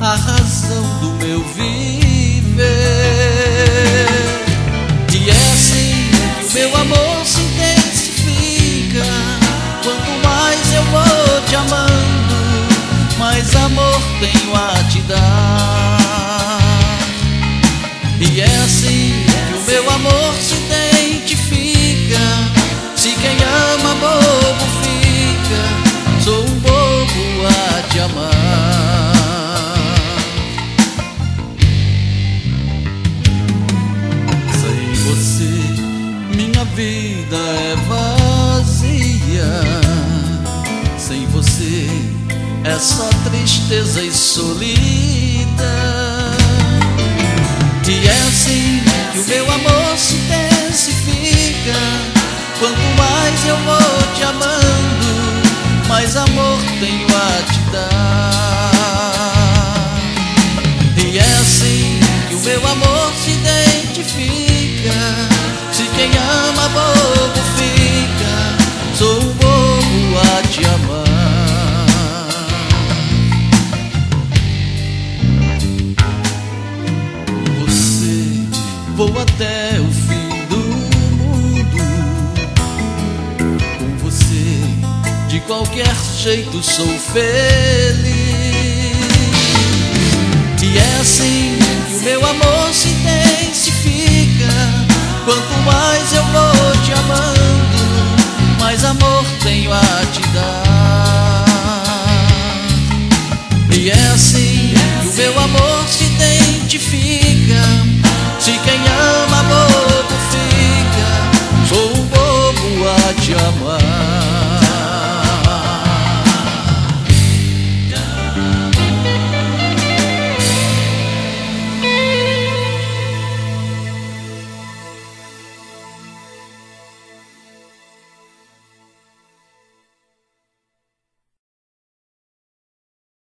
a razão do meu viver. E é assim que o meu amor se intensifica. Quanto mais eu vou te amando, mais amor tenho a te dar. E é assim que o meu amor se identifica. Se quem ama bobo fica, sou um bobo a te amar. Sem você minha vida é vazia. Sem você é só tristeza e solidão. E é assim que o meu amor se intensifica. Quanto mais eu vou te amando, mais amor tenho a te dar. E é assim que o meu amor se identifica. Se quem ama bobo fica, sou um bobo a te amar. Vou até o fim do mundo. Com você, de qualquer jeito sou feliz. E é assim que o meu amor se intensifica. Quanto mais eu vou te amando, mais amor tenho a te dar. E é assim que o meu amor se identifica. Se quem ama bobo fica, sou um bobo a te amar.